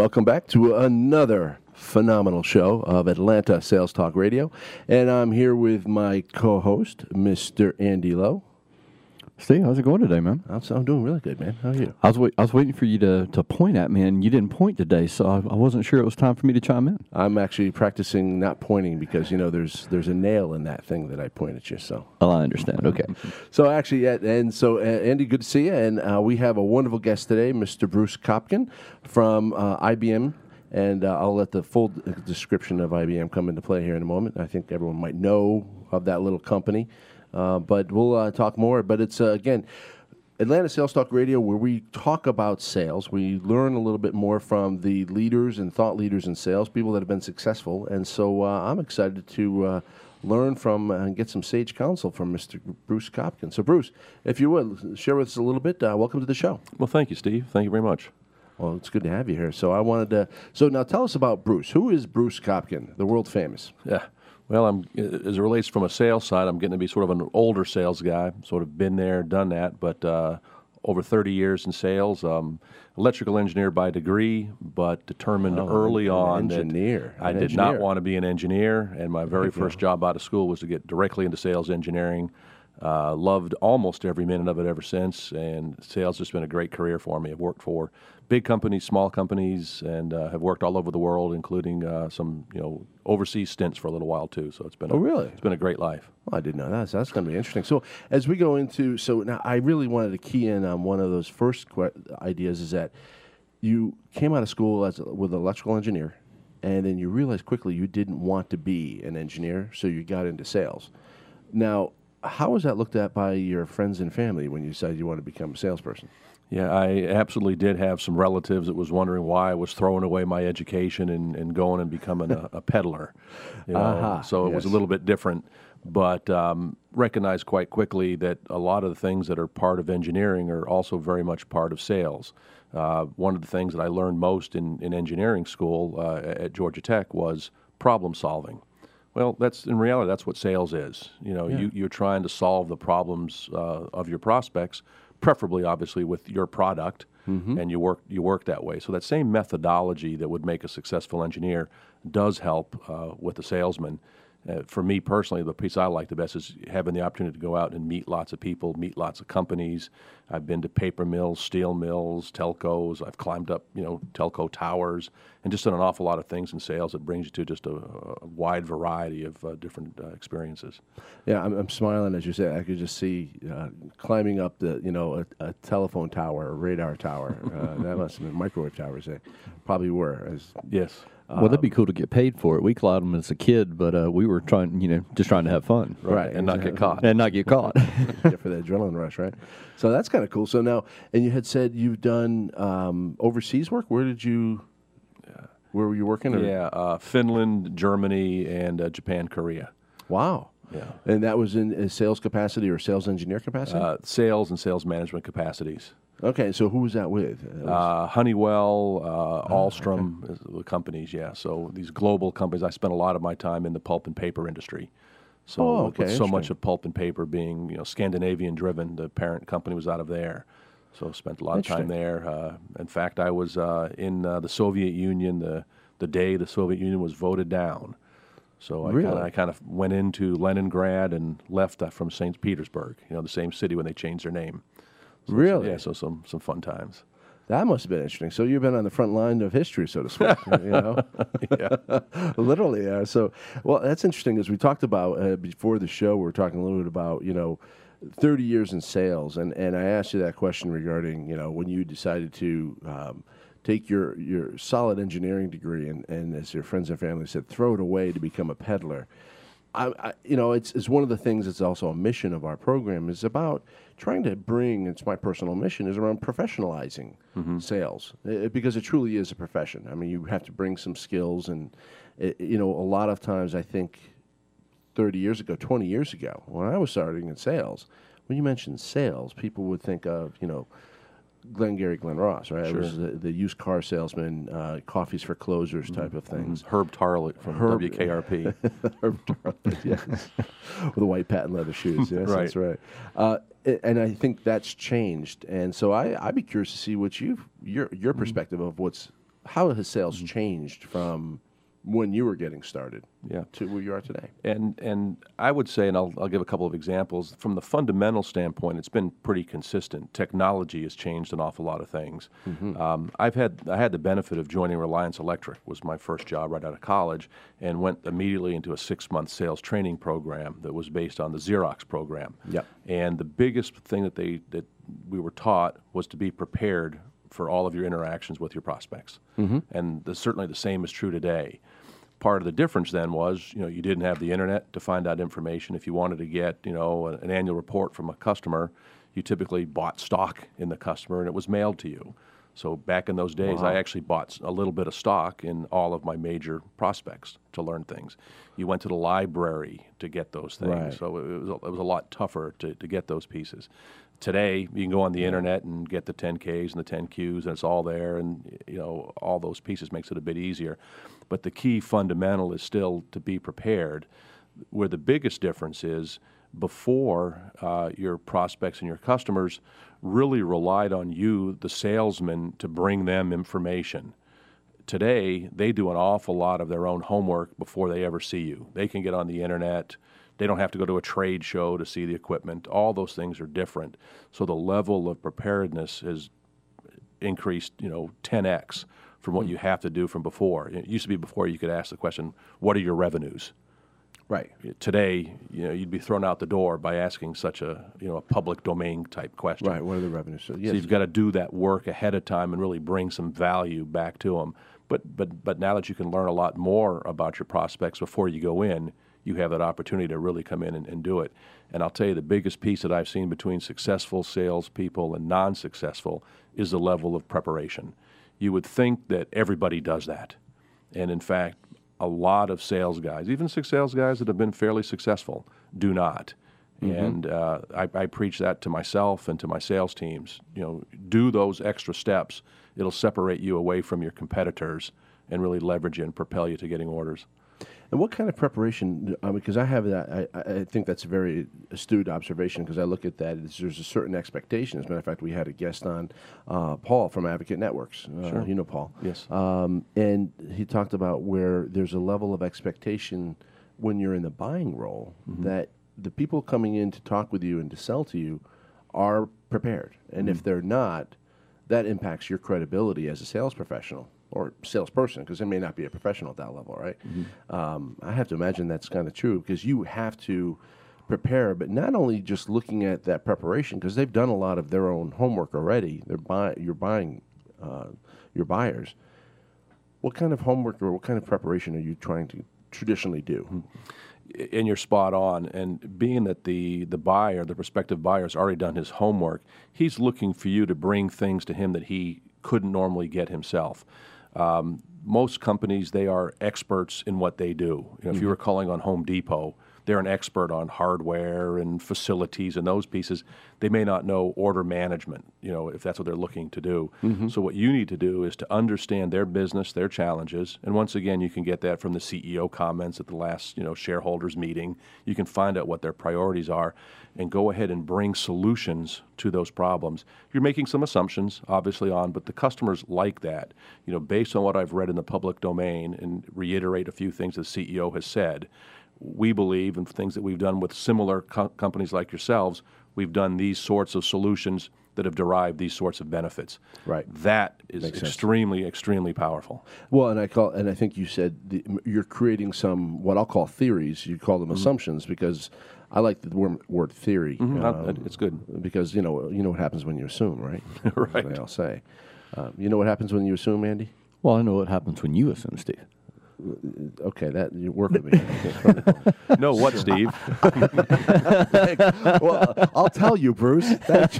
Welcome back to another phenomenal show of Atlanta Sales Talk Radio. And I'm here with my co-host, Mr. Andy Lowe. Steve, how's it going today, man? I'm doing really good, man. How are you? I was waiting for you to point at me, and you didn't point today, so I wasn't sure it was time for me to chime in. I'm actually practicing not pointing because, there's a nail in that thing that I point at you, so. Oh, I understand. Okay. So actually, Andy, good to see you. And we have a wonderful guest today, Mr. Bruce Kopkin from IBM. And I'll let the full description of IBM come into play here in a moment. I think everyone might know of that little company. But we'll talk more. But it's, again, Atlanta Sales Talk Radio, where we talk about sales. We learn a little bit more from the leaders and thought leaders in sales, people that have been successful. And so I'm excited to learn from and get some sage counsel from Mr. Bruce Kopkin. So, Bruce, if you would, share with us a little bit. Welcome to the show. Well, thank you, Steve. Thank you very much. Well, it's good to have you here. So I wanted to... So now tell us about Bruce. Who is Bruce Kopkin, the world famous? Yeah. Well, as it relates from a sales side, I'm getting to be sort of an older sales guy, sort of been there, done that, but over 30 years in sales, electrical engineer by degree, but determined early on that I did not want to be an engineer, and my very first job out of school was to get directly into sales engineering. Loved almost every minute of it ever since, and sales has been a great career for me. I've worked for big companies, small companies, and have worked all over the world, including some overseas stints for a little while too. So it's been it's been a great life. Well, I didn't know that. So that's going to be interesting. So as we go into now, I really wanted to key in on one of those first ideas is that you came out of school with an electrical engineer, and then you realized quickly you didn't want to be an engineer, so you got into sales. Now, how was that looked at by your friends and family when you decided you wanted to become a salesperson? Yeah, I absolutely did have some relatives that was wondering why I was throwing away my education and going and becoming a peddler. So it was a little bit different, but recognized quite quickly that a lot of the things that are part of engineering are also very much part of sales. One of the things that I learned most in engineering school at Georgia Tech was problem solving. Well, in reality, that's what sales is. You're trying to solve the problems of your prospects, preferably, obviously, with your product, and you work that way. So that same methodology that would make a successful engineer does help with the salesman. For me personally, the piece I like the best is having the opportunity to go out and meet lots of people, meet lots of companies. I've been to paper mills, steel mills, telcos. I've climbed up, telco towers, and just done an awful lot of things in sales that brings you to just a wide variety of different experiences. Yeah, I'm smiling as you say. I could just see climbing up a telephone tower, a radar tower. That must have been microwave towers. They probably were. Yes. Well, that'd be cool to get paid for it. We climbed them as a kid, but we were just trying to have fun. Right. And not get caught. And not get caught. Yeah, for the adrenaline rush, right? So that's kind of cool. So now, and you had said you've done overseas work. Where were you working? Yeah, Finland, Germany, and Japan, Korea. Wow. Yeah. And that was in a sales capacity or sales engineer capacity? Sales and sales management capacities. Okay, so who was that with? Honeywell, Alstom, the companies, yeah. So these global companies, I spent a lot of my time in the pulp and paper industry. So with so much of pulp and paper being, Scandinavian driven, the parent company was out of there. So spent a lot of time there. In fact, I was in the Soviet Union the day the Soviet Union was voted down. So I kind of went into Leningrad and left from St. Petersburg, the same city when they changed their name. So, really? So some fun times. That must have been interesting. So you've been on the front line of history, so to speak. Yeah. Literally. So, well, that's interesting. As we talked about before the show, we were talking a little bit about 30 years in sales, and I asked you that question regarding when you decided to take your solid engineering degree and as your friends and family said, throw it away to become a peddler. It's one of the things that's also a mission of our program is about trying to bring, it's my personal mission, is around professionalizing sales because it truly is a profession. I mean, you have to bring some skills and, a lot of times I think 30 years ago, 20 years ago, when I was starting in sales, when you mentioned sales, people would think of, Glengarry Glen Ross, right? Sure. It was the used car salesman, coffees for closers type of things. Herb Tarlett from WKRP. Herb Tarlett, yes. With the white patent leather shoes, yes, Right. That's right. And I think that's changed. And so I'd be curious to see what your perspective of how has sales changed from when you were getting started to where you are today? And I would say, and I'll give a couple of examples, from the fundamental standpoint, it's been pretty consistent. Technology has changed an awful lot of things. I had the benefit of joining Reliance Electric, was my first job right out of college, and went immediately into a 6-month sales training program that was based on the Xerox program. Yep. And the biggest thing that we were taught was to be prepared for all of your interactions with your prospects. And certainly the same is true today. Part of the difference then was, you didn't have the internet to find out information. If you wanted to get, an annual report from a customer, you typically bought stock in the customer and it was mailed to you. So back in those days, I actually bought a little bit of stock in all of my major prospects to learn things. You went to the library to get those things. Right. So it was a lot tougher to get those pieces. Today, you can go on the internet and get the 10Ks and the 10Qs, and it's all there, and all those pieces makes it a bit easier. But the key fundamental is still to be prepared. Where the biggest difference is, before your prospects and your customers really relied on you, the salesman, to bring them information. Today, they do an awful lot of their own homework before they ever see you. They can get on the internet. They don't have to go to a trade show to see the equipment. All those things are different. So the level of preparedness has increased, 10x from what you have to do from before. It used to be before you could ask the question, what are your revenues? Right. Today, you'd be thrown out the door by asking such a public domain type question. Right. What are the revenues? So, yes. So you've got to do that work ahead of time and really bring some value back to them. But now that you can learn a lot more about your prospects before you go in, you have that opportunity to really come in and do it. And I'll tell you, the biggest piece that I've seen between successful salespeople and non-successful is the level of preparation. You would think that everybody does that. And in fact, a lot of sales guys, even sales guys that have been fairly successful, do not. And I preach that to myself and to my sales teams. Do those extra steps. It'll separate you away from your competitors and really leverage you and propel you to getting orders. And what kind of preparation? Because I have that, I think that's a very astute observation. Because I look at that, there's a certain expectation. As a matter of fact, we had a guest on, Paul from Advocate Networks. Sure. You know Paul. Yes. And he talked about where there's a level of expectation when you're in the buying role that the people coming in to talk with you and to sell to you are prepared. And if they're not, that impacts your credibility as a sales professional. Or salesperson, because they may not be a professional at that level, right? I have to imagine that's kind of true, because you have to prepare, but not only just looking at that preparation, because they've done a lot of their own homework already. You're buying your buyers. What kind of homework or what kind of preparation are you trying to traditionally do? And you're spot on. And being that the buyer, the prospective buyer, has already done his homework, he's looking for you to bring things to him that he couldn't normally get himself. Most companies, they are experts in what they do. If you were calling on Home Depot, they're an expert on hardware and facilities and those pieces. They may not know order management, if that's what they're looking to do. So what you need to do is to understand their business, their challenges. And once again, you can get that from the CEO comments at the last, shareholders meeting. You can find out what their priorities are and go ahead and bring solutions to those problems. You're making some assumptions, obviously, but the customers like that. Based on what I've read in the public domain, and reiterate a few things the CEO has said, we believe, in things that we've done with similar companies like yourselves, we've done these sorts of solutions that have derived these sorts of benefits. Right. That is extremely, extremely powerful. Well, and I think you said you're creating some, what I'll call theories. You call them assumptions, because I like the word theory. It's good. Because you know what happens when you assume, right? Right. That's what I'll say. You know what happens when you assume, Andy? Well, I know what happens when you assume, Steve. Okay, that you work with me. No, what, Steve? Well, I'll tell you, Bruce.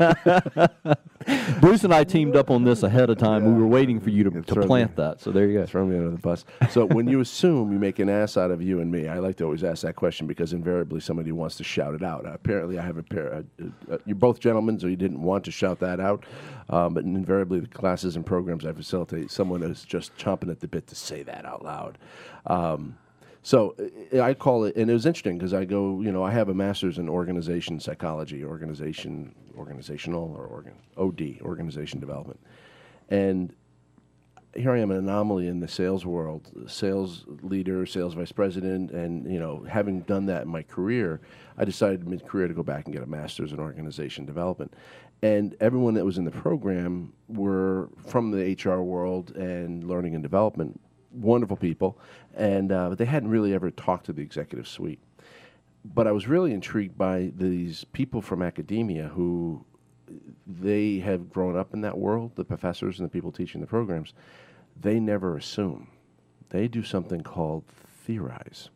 Bruce and I teamed up on this ahead of time. We were waiting for you to plant that. So there you go. Throw me under the bus. So when you assume, you make an ass out of you and me. I like to always ask that question, because invariably somebody wants to shout it out. Apparently, I have a pair. You're both gentlemen, so you didn't want to shout that out. But invariably, the classes and programs I facilitate, someone is just chomping at the bit to say that out loud. So I call it, and it was interesting because I go, I have a master's in organization psychology, organizational or OD, organization development. And here I am, an anomaly in the sales world, sales leader, sales vice president, and having done that in my career, I decided mid-career to go back and get a master's in organization development. And everyone that was in the program were from the HR world and learning and development, wonderful people, and but they hadn't really ever talked to the executive suite. But I was really intrigued by these people from academia who they have grown up in that world, the professors and the people teaching the programs. They never assume. They do something called theorize.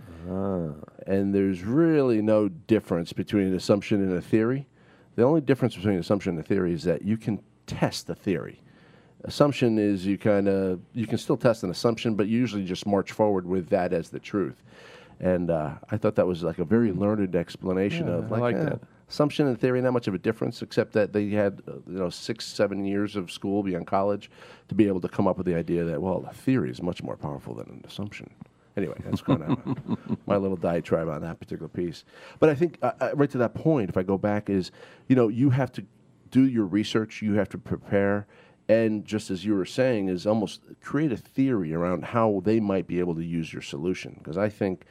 And there's really no difference between an assumption and a theory. The only difference between an assumption and a theory is that you can test the theory. Assumption is you can still test an assumption, but you usually just march forward with that as the truth. And I thought that was like a very learned explanation of like that. Assumption and theory, not much of a difference, except that they had 6-7 years of school beyond college to be able to come up with the idea that, well, a theory is much more powerful than an assumption. Anyway, that's kind of my little diatribe on that particular piece. But I think right to that point, if I go back, is you have to do your research, you have to prepare, and just as you were saying, is almost create a theory around how they might be able to use your solution. Because I think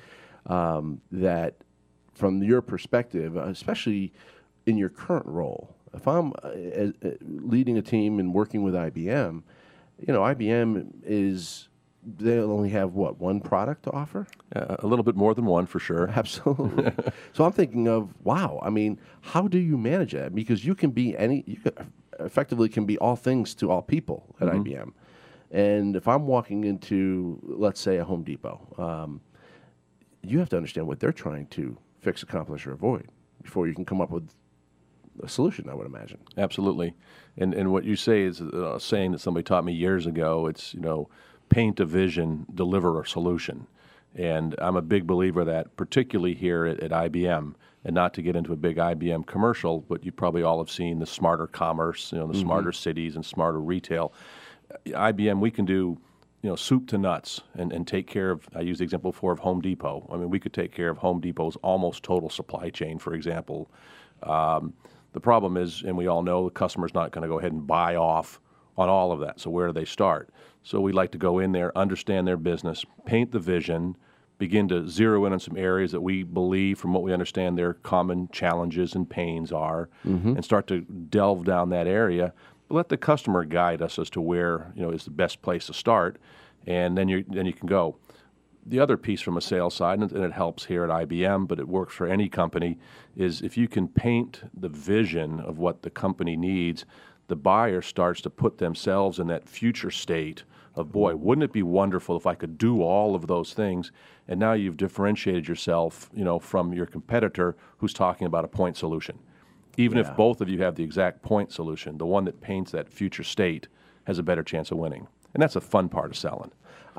that from your perspective, especially in your current role, if I'm leading a team and working with IBM, IBM they only have, one product to offer? A little bit more than one, for sure. Absolutely. So I'm thinking of, wow, I mean, how do you manage that? Because you can effectively can be all things to all people at IBM. And if I'm walking into, let's say, a Home Depot, you have to understand what they're trying to fix, accomplish, or avoid before you can come up with a solution, I would imagine. Absolutely. And what you say is a saying that somebody taught me years ago. It's, paint a vision, deliver a solution. And I'm a big believer of that, particularly here at IBM. And not to get into a big IBM commercial, but you probably all have seen the smarter commerce, the smarter cities and smarter retail. IBM, we can do soup to nuts and take care of, I used the example before of Home Depot. I mean, we could take care of Home Depot's almost total supply chain, for example. The problem is, and we all know, the customer's not going to go ahead and buy off on all of that. So where do they start? So we like to go in there, understand their business, paint the vision, begin to zero in on some areas that we believe, from what we understand, their common challenges and pains are, and start to delve down that area. Let the customer guide us as to where is the best place to start, and then you can go. The other piece from a sales side, and it helps here at IBM, but it works for any company, is if you can paint the vision of what the company needs, the buyer starts to put themselves in that future state of, boy, wouldn't it be wonderful if I could do all of those things? And now you've differentiated yourself, from your competitor who's talking about a point solution. Even if both of you have the exact point solution, the one that paints that future state has a better chance of winning. And that's a fun part of selling.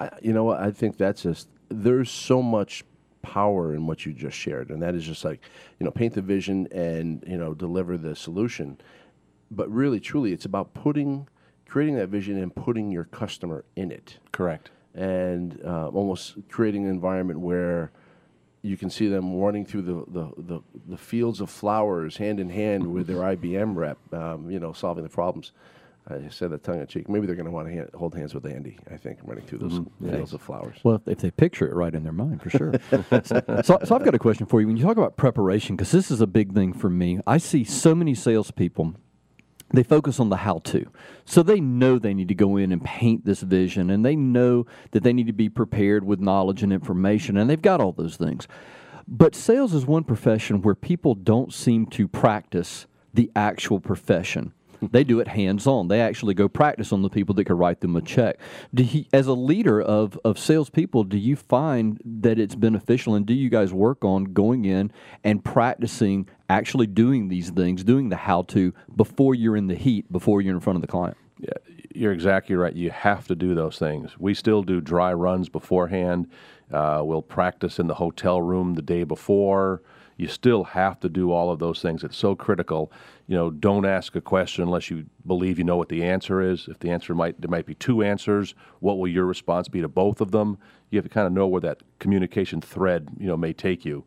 I think that's there's so much power in what you just shared, and that is just like, paint the vision and, deliver the solution. But really, truly, it's about creating that vision and putting your customer in it. Correct. And almost creating an environment where you can see them running through the fields of flowers hand in hand with their IBM rep, solving the problems. I said that tongue in cheek. Maybe they're going to want to hold hands with Andy, I think, running through those fields of flowers. Well, if they picture it right in their mind, for sure. So I've got a question for you. When you talk about preparation, because this is a big thing for me, I see so many salespeople, they focus on the how-to. So they know they need to go in and paint this vision, and they know that they need to be prepared with knowledge and information, and they've got all those things. But sales is one profession where people don't seem to practice the actual profession. They do it hands-on. They actually go practice on the people that could write them a check. As a leader of salespeople, do you find that it's beneficial, and do you guys work on going in and practicing actually doing these things, doing the how-to before you're in the heat, before you're in front of the client? Yeah, you're exactly right. You have to do those things. We still do dry runs beforehand. We'll practice in the hotel room the day before. You still have to do all of those things. It's so critical. Don't ask a question unless you believe you know what the answer is. If the answer there might be two answers, what will your response be to both of them? You have to kind of know where that communication thread, may take you.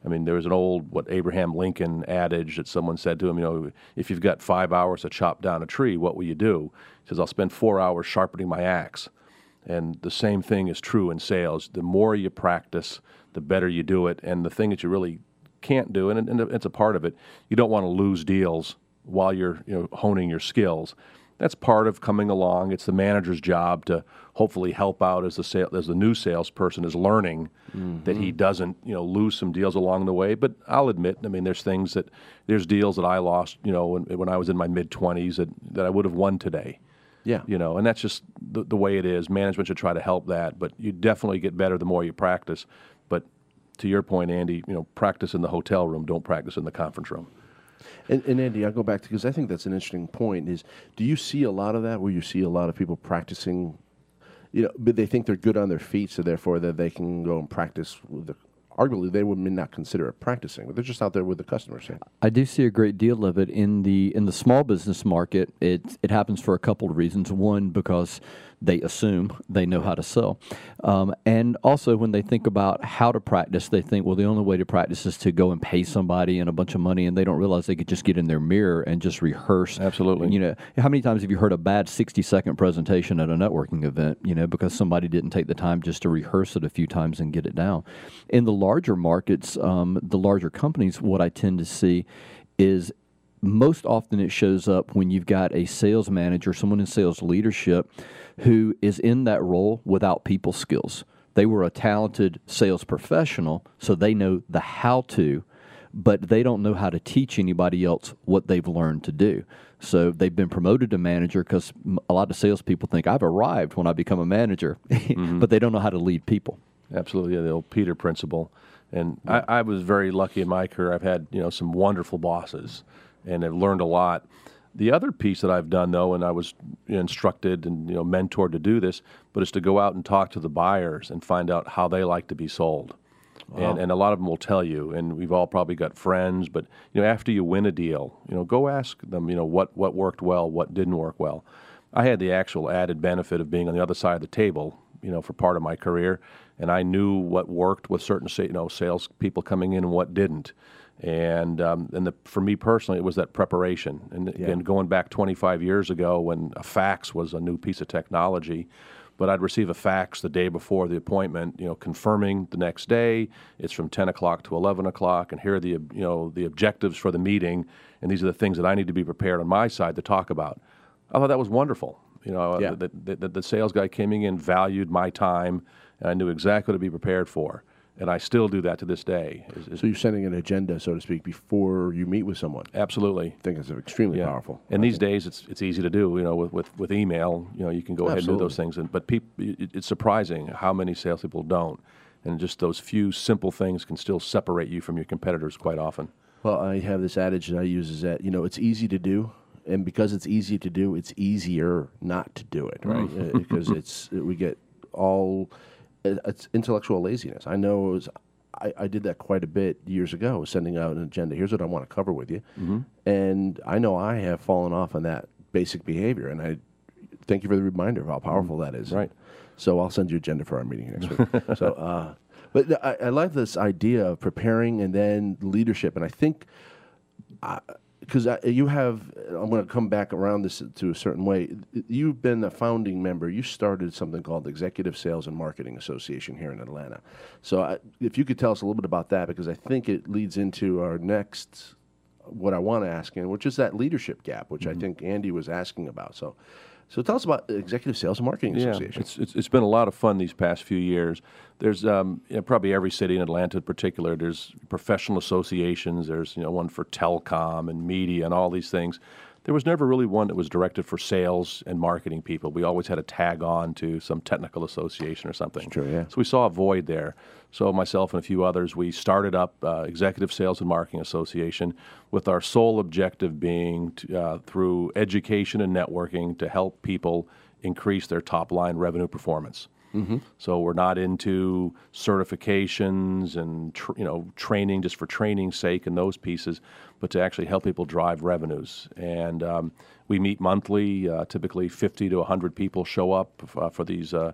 I mean, there was an old, Abraham Lincoln adage that someone said to him, if you've got 5 hours to chop down a tree, what will you do? He says, I'll spend 4 hours sharpening my axe. And the same thing is true in sales. The more you practice, the better you do it. And the thing that you really can't do, and it's a part of it, you don't want to lose deals while you're honing your skills. That's part of coming along. It's the manager's job to hopefully help out as the new salesperson is learning that he doesn't lose some deals along the way. But I'll admit, I mean, there's deals that I lost when I was in my mid-20s that I would have won today. Yeah. And that's just the way it is. Management should try to help that, but you definitely get better the more you practice. But to your point, Andy, practice in the hotel room, don't practice in the conference room. And Andy, I'll go back to, because I think that's an interesting point, is do you see a lot of that where you see a lot of people practicing, but they think they're good on their feet, so therefore that they can go and practice with arguably they may not consider it practicing, but they're just out there with the customers. Yeah. I do see a great deal of it in the small business market. It happens for a couple of reasons. One, because they assume they know how to sell, and also when they think about how to practice, they think, well, the only way to practice is to go and pay somebody and a bunch of money, and they don't realize they could just get in their mirror and just rehearse. Absolutely. How many times have you heard a bad 60-second presentation at a networking event? Because somebody didn't take the time just to rehearse it a few times and get it down. In the larger markets, the larger companies, what I tend to see is most often it shows up when you've got a sales manager, someone in sales leadership, who is in that role without people skills. They were a talented sales professional, so they know the how-to, but they don't know how to teach anybody else what they've learned to do. So they've been promoted to manager because a lot of salespeople think, I've arrived when I become a manager, but they don't know how to lead people. Absolutely, the old Peter principle. And I was very lucky in my career. I've had some wonderful bosses, and have learned a lot. The other piece that I've done, though, and I was instructed and mentored to do this, but is to go out and talk to the buyers and find out how they like to be sold. Wow. And a lot of them will tell you, and we've all probably got friends, but after you win a deal, go ask them, what worked well, what didn't work well. I had the actual added benefit of being on the other side of the table, for part of my career, and I knew what worked with certain sales people coming in and what didn't. And for me personally, it was that preparation. And again, going back 25 years ago when a fax was a new piece of technology, but I'd receive a fax the day before the appointment, confirming the next day. It's from 10 o'clock to 11 o'clock, and here are the objectives for the meeting, and these are the things that I need to be prepared on my side to talk about. I thought that was wonderful. The sales guy coming in valued my time, and I knew exactly what to be prepared for. And I still do that to this day. So you're setting an agenda, so to speak, before you meet with someone. Absolutely. I think it's extremely powerful. And these days, it's easy to do. With email, you can go ahead and do those things. But it's surprising how many salespeople don't. And just those few simple things can still separate you from your competitors quite often. Well, I have this adage that I use is that it's easy to do. And because it's easy to do, it's easier not to do it, right? Because we get all... It's intellectual laziness. I know I did that quite a bit years ago, sending out an agenda. Here's what I want to cover with you. And I know I have fallen off on that basic behavior, and I thank you for the reminder of how powerful that is. Right. So I'll send you agenda for our meeting next week. But I like this idea of preparing and then leadership, and I think... because you have, I'm going to come back around this to a certain way. You've been a founding member. You started something called the Executive Sales and Marketing Association here in Atlanta. So if you could tell us a little bit about that, because I think it leads into our next, what I want to ask, which is that leadership gap, which I think Andy was asking about. So tell us about the Executive Sales and Marketing Association. It's been a lot of fun these past few years. There's probably every city in Atlanta in particular, there's professional associations. There's one for telecom and media and all these things. There was never really one that was directed for sales and marketing people. We always had a tag on to some technical association or something. That's true, yeah. So we saw a void there. So myself and a few others, we started up Executive Sales and Marketing Association with our sole objective being through education and networking to help people increase their top-line revenue performance. So we're not into certifications and training just for training's sake and those pieces, but to actually help people drive revenues. And we meet monthly. Typically 50 to 100 people show up for these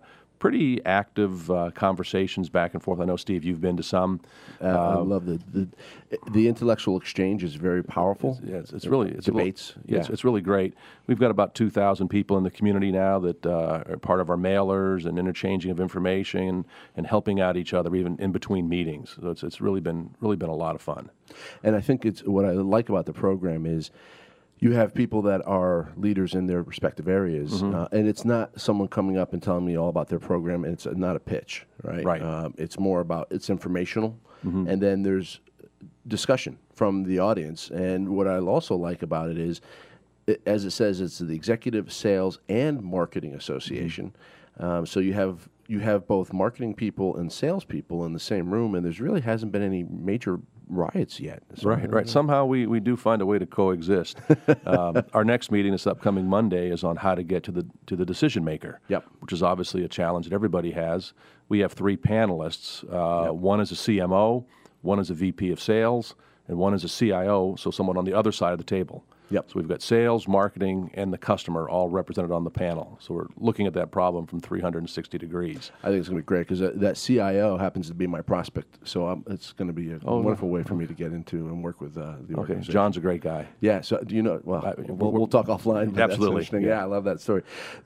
pretty active conversations back and forth. I know, Steve, you've been to some. I love the intellectual exchange is very powerful. It's really debates. It's really great. We've got about 2,000 people in the community now that are part of our mailers and interchanging of information and helping out each other even in between meetings. So it's really been a lot of fun. And I think it's what I like about the program is you have people that are leaders in their respective areas, and it's not someone coming up and telling me all about their program. And it's not a pitch, right? Right. It's more about it's informational, and then there's discussion from the audience. And what I also like about it is, as it says, it's the Executive Sales and Marketing Association. So you have both marketing people and sales people in the same room, and there's really hasn't been any major riots yet. So, Right. Somehow we do find a way to coexist. Our next meeting this upcoming Monday is on how to get to the decision maker. Yep. Which is obviously a challenge that everybody has. We have 3 panelists. One is a CMO, one is a VP of sales, and one is a CIO, so someone on the other side of the table. Yep. So we've got sales, marketing, and the customer all represented on the panel. So we're looking at that problem from 360 degrees. I think it's going to be great because that CIO happens to be my prospect. So it's going to be a wonderful way for me to get into and work with the organization. John's a great guy. Yeah. So do you know? Well, we'll talk offline. Absolutely. That's yeah, I love that story.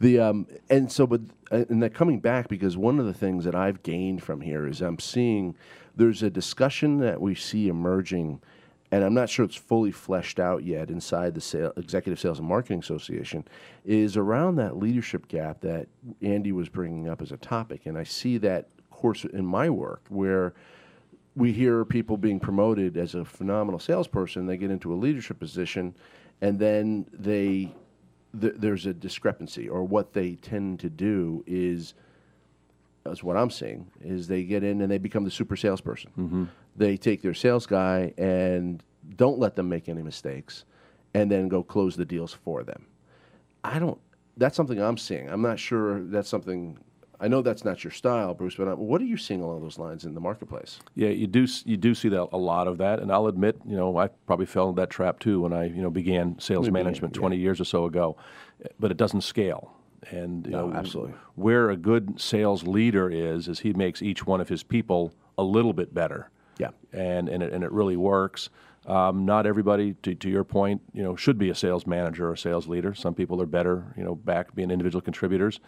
And that coming back, because one of the things that I've gained from here is I'm seeing there's a discussion that we see emerging. And I'm not sure it's fully fleshed out yet inside the Executive Sales and Marketing Association, is around that leadership gap that Andy was bringing up as a topic. And I see that, of course, in my work, where we hear people being promoted as a phenomenal salesperson, they get into a leadership position, and then there's a discrepancy, or what they tend to do is what I'm seeing, is they get in and they become the super salesperson. They take their sales guy and don't let them make any mistakes, and then go close the deals for them. That's something I'm seeing. I'm not sure that's something. I know that's not your style, Bruce, but what are you seeing along those lines in the marketplace? Yeah, you do see that a lot of that, and I'll admit, I probably fell into that trap too when I began sales management 20 years or so ago, but it doesn't scale. And absolutely, where a good sales leader is he makes each one of his people a little bit better. Yeah, and it really works. Not everybody, to your point, should be a sales manager or a sales leader. Some people are better, back being individual contributors.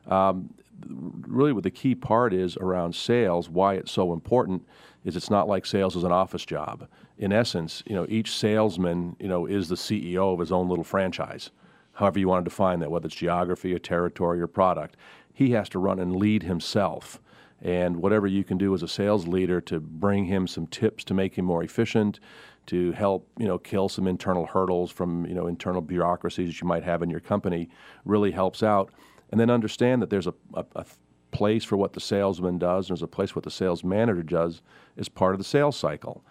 Really, what the key part is around sales, why it's so important, is it's not like sales is an office job. In essence, each salesman, is the CEO of his own little franchise. However you want to define that, whether it's geography or territory or product, he has to run and lead himself. And whatever you can do as a sales leader to bring him some tips to make him more efficient, to help kill some internal hurdles from internal bureaucracies that you might have in your company, really helps out. And then understand that there's a place for what the salesman does, and there's a place for what the sales manager does as part of the sales cycle.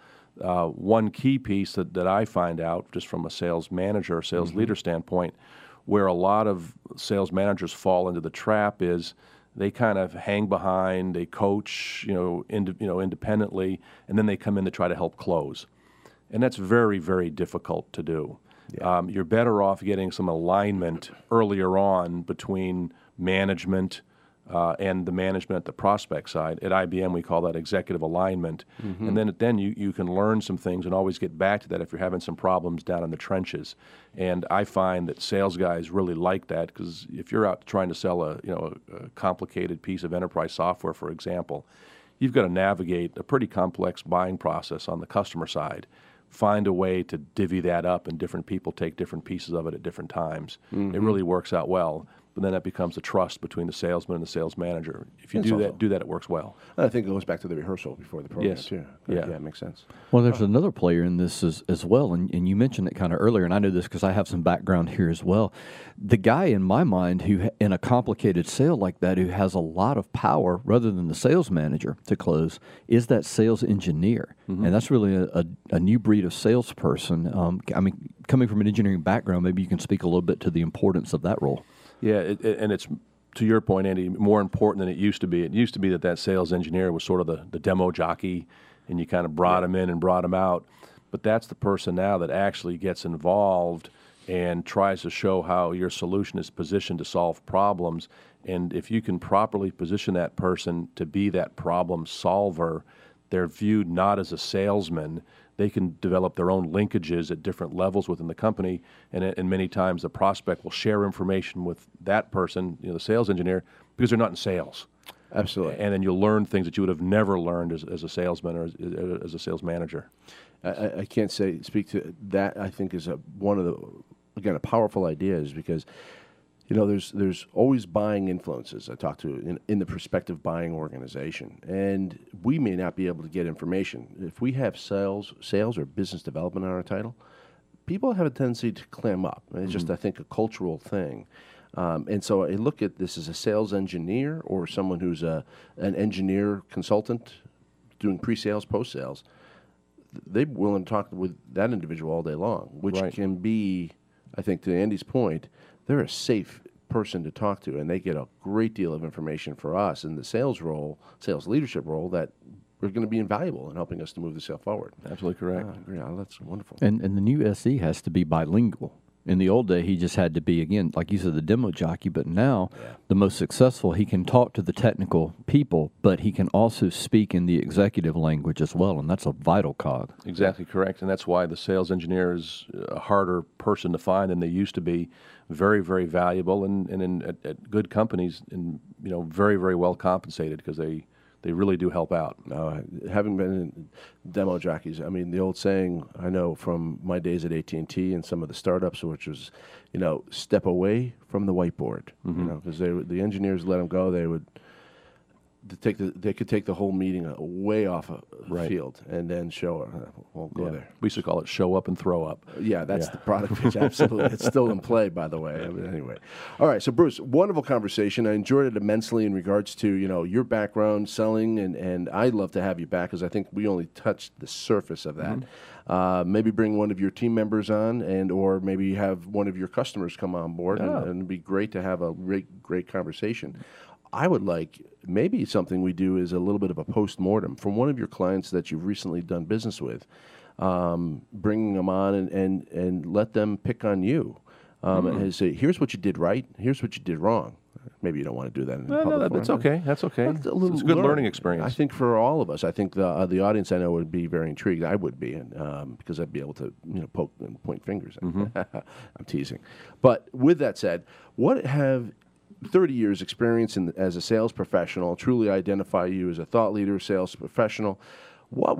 One key piece that I find out just from a sales manager or sales leader standpoint, where a lot of sales managers fall into the trap is they kind of hang behind, they coach, independently, and then they come in to try to help close. And that's very, very difficult to do. Yeah. You're better off getting some alignment earlier on between management and the management at the prospect side. At IBM, we call that executive alignment. And then you can learn some things and always get back to that if you're having some problems down in the trenches. And I find that sales guys really like that, because if you're out trying to sell a complicated piece of enterprise software, for example, you've got to navigate a pretty complex buying process on the customer side. Find a way to divvy that up, and different people take different pieces of it at different times. It really works out well. But then that becomes a trust between the salesman and the sales manager. If you do that, it works well. I think it goes back to the rehearsal before the program, yes. too. Yeah, it makes sense. Well, there's another player in this as well, and you mentioned it kind of earlier, and I know this because I have some background here as well. The guy in my mind who, in a complicated sale like that, who has a lot of power rather than the sales manager to close, is that sales engineer. And that's really a new breed of salesperson. Coming from an engineering background, maybe you can speak a little bit to the importance of that role. Yeah, and it's, to your point, Andy, more important than it used to be. It used to be that sales engineer was sort of the demo jockey, and you kind of brought him in and brought him out. But that's the person now that actually gets involved and tries to show how your solution is positioned to solve problems. And if you can properly position that person to be that problem solver, they're viewed not as a salesman. They can develop their own linkages at different levels within the company, and many times the prospect will share information with that person, the sales engineer, because they're not in sales. Absolutely. And then you'll learn things that you would have never learned as a salesman or as a sales manager. I can't speak to that. I think is one of a powerful ideas, because there's always buying influences I talk to in the prospective buying organization, and we may not be able to get information. If we have sales or business development on our title, people have a tendency to clam up. And it's just, I think, a cultural thing. And so I look at this as a sales engineer or someone who's an engineer consultant doing pre-sales, post-sales. They're willing to talk with that individual all day long, which can be, I think, to Andy's point, they're a safe person to talk to, and they get a great deal of information for us in the sales leadership role that are going to be invaluable in helping us to move the sale forward. Absolutely correct. That's wonderful. And the new SE has to be bilingual. In the old day, he just had to be, again, like you said, the demo jockey, but now the most successful, he can talk to the technical people, but he can also speak in the executive language as well, and that's a vital cog. Exactly correct, and that's why the sales engineer is a harder person to find than they used to be. Very, very valuable, and at good companies, and very, very well compensated, because they really do help out. Having been in demo jockeys, I mean, the old saying I know from my days at AT&T and some of the startups, which was, step away from the whiteboard, because the engineers let them go. They could take the whole meeting way off the field and then show won't go there. We used to call it show up and throw up. Yeah, that's the product pitch. Absolutely. It's still in play, by the way. Anyway. All right. So, Bruce, wonderful conversation. I enjoyed it immensely in regards to, your background selling, and I'd love to have you back, because I think we only touched the surface of that. Maybe bring one of your team members on, or maybe have one of your customers come on board, and it'd be great to have a great conversation. I would like, maybe something we do is a little bit of a post-mortem from one of your clients that you've recently done business with, bringing them on and let them pick on you and say, here's what you did right, here's what you did wrong. Maybe you don't want to do that in public forum. That's okay. That's okay. It's a good learning experience. I think for all of us. I think the audience I know would be very intrigued. I would be, because I'd be able to poke and point fingers. I'm teasing. But with that said, what have 30 years experience as a sales professional truly identify you as a thought leader, sales professional? What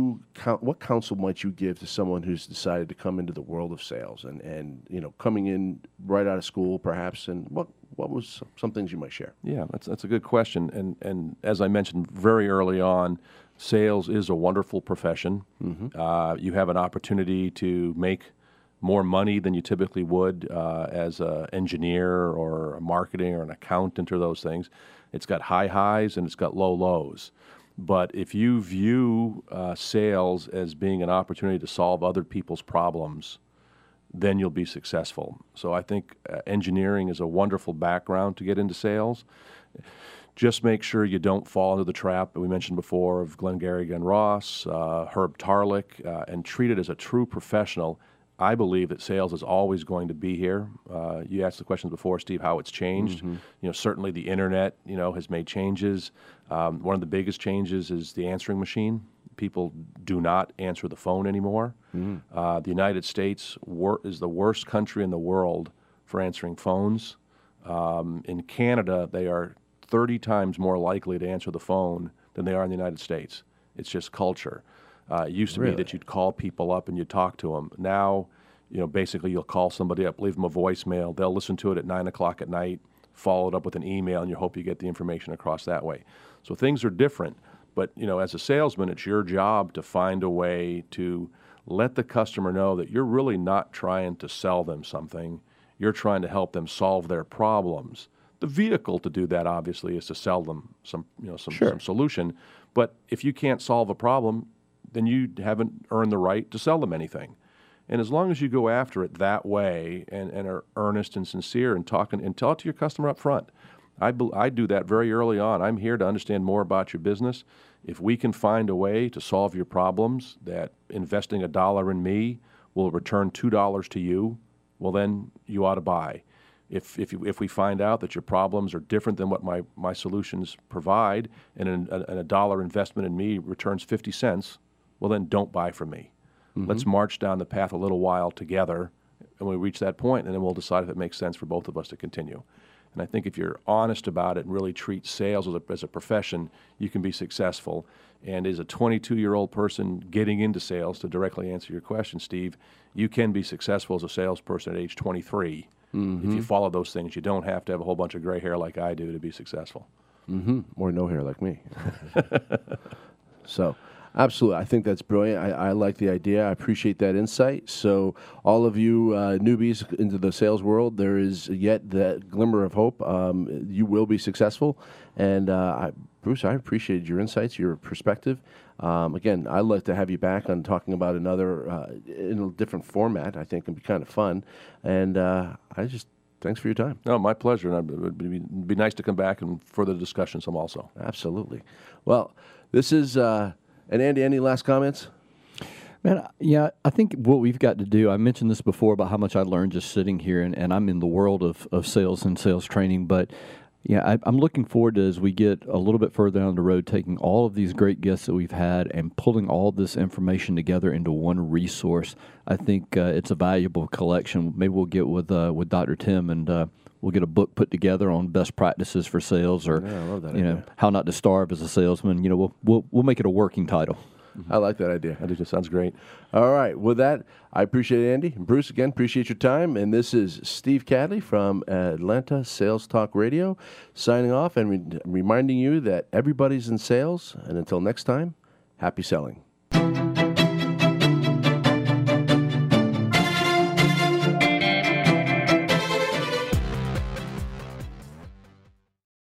counsel might you give to someone who's decided to come into the world of sales and coming in right out of school perhaps, and what was some things you might share? Yeah, that's a good question. And as I mentioned very early on, sales is a wonderful profession. You have an opportunity to make more money than you typically would as an engineer or a marketing or an accountant or those things. It's got high highs and it's got low lows. But if you view sales as being an opportunity to solve other people's problems, then you'll be successful. So I think engineering is a wonderful background to get into sales. Just make sure you don't fall into the trap that we mentioned before of Glengarry Glen Ross, Herb Tarlek, and treat it as a true professional. I believe that sales is always going to be here. You asked the questions before, Steve, how it's changed. Certainly the internet, has made changes. One of the biggest changes is the answering machine. People do not answer the phone anymore. The United States is the worst country in the world for answering phones. In Canada, they are 30 times more likely to answer the phone than they are in the United States. It's just culture. It used to be that you'd call people up and you'd talk to them. Now, basically you'll call somebody up, leave them a voicemail. They'll listen to it at 9 o'clock at night, follow it up with an email, and you hope you get the information across that way. So things are different. But, as a salesman, it's your job to find a way to let the customer know that you're really not trying to sell them something. You're trying to help them solve their problems. The vehicle to do that, obviously, is to sell them some solution. But if you can't solve a problem, then you haven't earned the right to sell them anything. And as long as you go after it that way and are earnest and sincere and tell it to your customer up front. I do that very early on. I'm here to understand more about your business. If we can find a way to solve your problems, that investing $1 in me will return $2 to you, well, then you ought to buy. If we find out that your problems are different than what my solutions provide, and a dollar investment in me returns 50 cents, well, then don't buy from me. Let's march down the path a little while together, and when we reach that point, and then we'll decide if it makes sense for both of us to continue. And I think if you're honest about it and really treat sales as a profession, you can be successful. And as a 22-year-old person getting into sales, to directly answer your question, Steve, you can be successful as a salesperson at age 23. If you follow those things. You don't have to have a whole bunch of gray hair like I do to be successful. Or no hair like me. So, absolutely. I think that's brilliant. I like the idea. I appreciate that insight. So, all of you newbies into the sales world, there is yet that glimmer of hope. You will be successful. And Bruce, I appreciated your insights, your perspective. Again, I'd like to have you back on talking about another in a different format. I think it'd be kind of fun. And thanks for your time. No, my pleasure. And it would be nice to come back and further discussion some also. Absolutely. Well, this is, and Andy, any last comments? Man, yeah, I think what we've got to do, I mentioned this before about how much I learned just sitting here, and I'm in the world of sales and sales training, but yeah, I'm looking forward to, as we get a little bit further down the road, taking all of these great guests that we've had and pulling all this information together into one resource. I think it's a valuable collection. Maybe we'll get with Dr. Tim and we'll get a book put together on best practices for sales, or I love that idea. how not to starve as a salesman. We'll make it a working title. I like that idea. I think it sounds great. All right. With that, I appreciate it, Andy. And Bruce, again, appreciate your time. And this is Steve Cadley from Atlanta Sales Talk Radio signing off and reminding you that everybody's in sales. And until next time, happy selling.